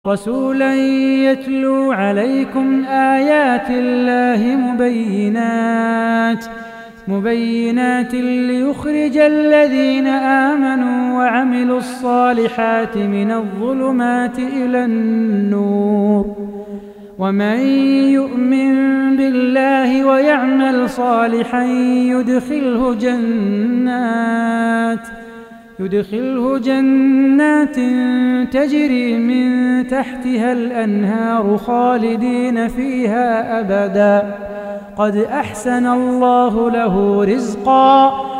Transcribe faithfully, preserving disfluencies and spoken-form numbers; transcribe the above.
رسولا يتلو عليكم آيات الله مبينات مبينات ليخرج الذين آمنوا وعملوا الصالحات من الظلمات إلى النور ومن يؤمن بالله ويعمل صالحا يدخله جنات يدخله جنات تجري من تحتها الأنهار خالدين فيها أبدا قد أحسن الله له رزقا